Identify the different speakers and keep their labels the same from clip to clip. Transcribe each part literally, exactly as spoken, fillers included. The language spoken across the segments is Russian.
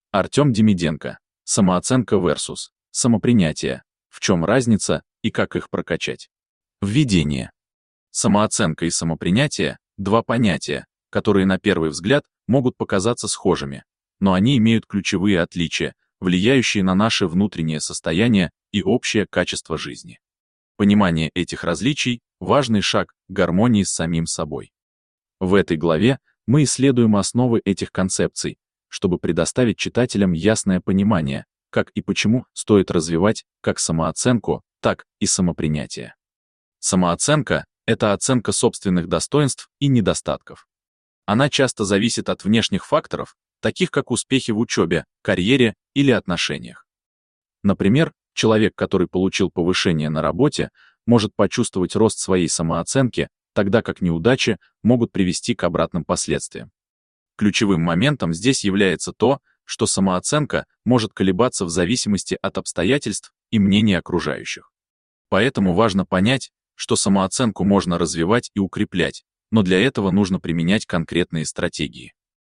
Speaker 1: Артем Демиденко. Самооценка versus самопринятие. В чем разница и как их прокачать? Введение. Самооценка и самопринятие – два понятия, которые на первый взгляд могут показаться схожими, но они имеют ключевые отличия, влияющие на наше внутреннее состояние и общее качество жизни. Понимание этих различий – важный шаг к гармонии с самим собой. В этой главе мы исследуем основы этих концепций, чтобы предоставить читателям ясное понимание, как и почему стоит развивать как самооценку, так и самопринятие. Самооценка – это оценка собственных достоинств и недостатков. Она часто зависит от внешних факторов, таких как успехи в учебе, карьере или отношениях. Например, человек, который получил повышение на работе, может почувствовать рост своей самооценки, тогда как неудачи могут привести к обратным последствиям. Ключевым моментом здесь является то, что самооценка может колебаться в зависимости от обстоятельств и мнений окружающих. Поэтому важно понять, что самооценку можно развивать и укреплять, но для этого нужно применять конкретные стратегии.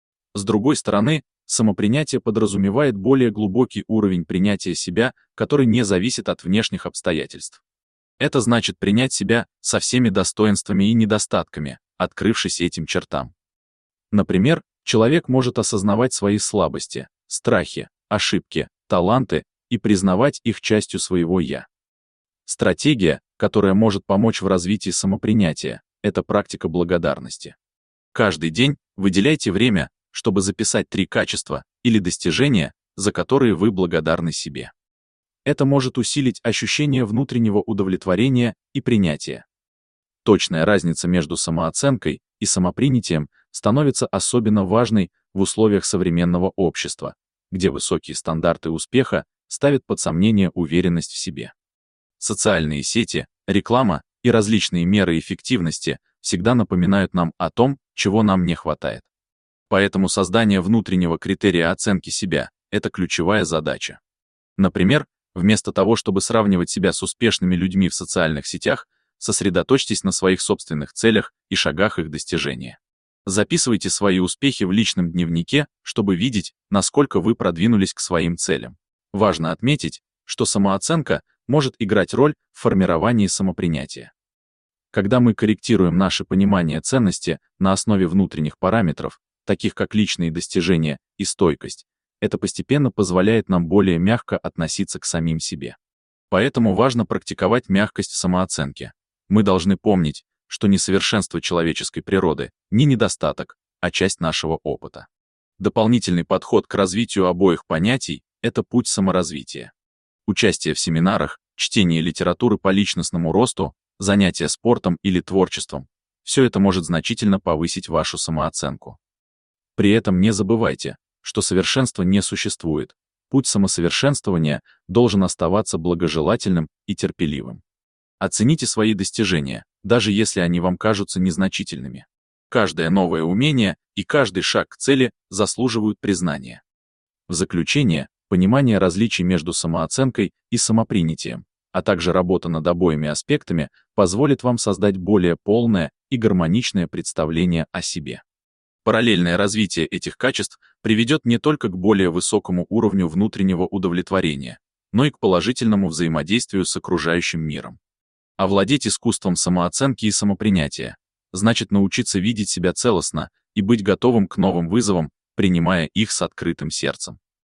Speaker 1: С другой стороны, самопринятие подразумевает более глубокий уровень принятия себя, который не зависит от внешних обстоятельств. Это значит принять себя со всеми достоинствами и недостатками, открывшись этим чертам. Например, человек может осознавать свои слабости, страхи, ошибки, таланты и признавать их частью своего «я». Стратегия, которая может помочь в развитии самопринятия, это практика благодарности. Каждый день выделяйте время, чтобы записать три качества или достижения, за которые вы благодарны себе. Это может усилить ощущение внутреннего удовлетворения и принятия. Точная разница между самооценкой и самопринятием становится особенно важной в условиях современного общества, где высокие стандарты успеха ставят под сомнение уверенность в себе. Социальные сети, реклама и различные меры эффективности всегда напоминают нам о том, чего нам не хватает. Поэтому создание внутреннего критерия оценки себя – это ключевая задача. Например, вместо того, чтобы сравнивать себя с успешными людьми в социальных сетях, сосредоточьтесь на своих собственных целях и шагах их достижения. Записывайте свои успехи в личном дневнике, чтобы видеть, насколько вы продвинулись к своим целям. Важно отметить, что самооценка может играть роль в формировании самопринятия. Когда мы корректируем наше понимание ценности на основе внутренних параметров, таких как личные достижения и стойкость, это постепенно позволяет нам более мягко относиться к самим себе. Поэтому важно практиковать мягкость в самооценке. Мы должны помнить, что несовершенство человеческой природы не недостаток, а часть нашего опыта. Дополнительный подход к развитию обоих понятий – это путь саморазвития. Участие в семинарах, чтение литературы по личностному росту, занятия спортом или творчеством – все это может значительно повысить вашу самооценку. При этом не забывайте, что совершенства не существует. Путь самосовершенствования должен оставаться благожелательным и терпеливым. Оцените свои достижения, даже если они вам кажутся незначительными. Каждое новое умение и каждый шаг к цели заслуживают признания. В заключение, понимание различий между самооценкой и самопринятием, а также работа над обоими аспектами позволит вам создать более полное и гармоничное представление о себе. Параллельное развитие этих качеств приведет не только к более высокому уровню внутреннего удовлетворения, но и к положительному взаимодействию с окружающим миром. Овладеть искусством самооценки и самопринятия значит научиться видеть себя целостно и быть готовым к новым вызовам, принимая их с открытым сердцем.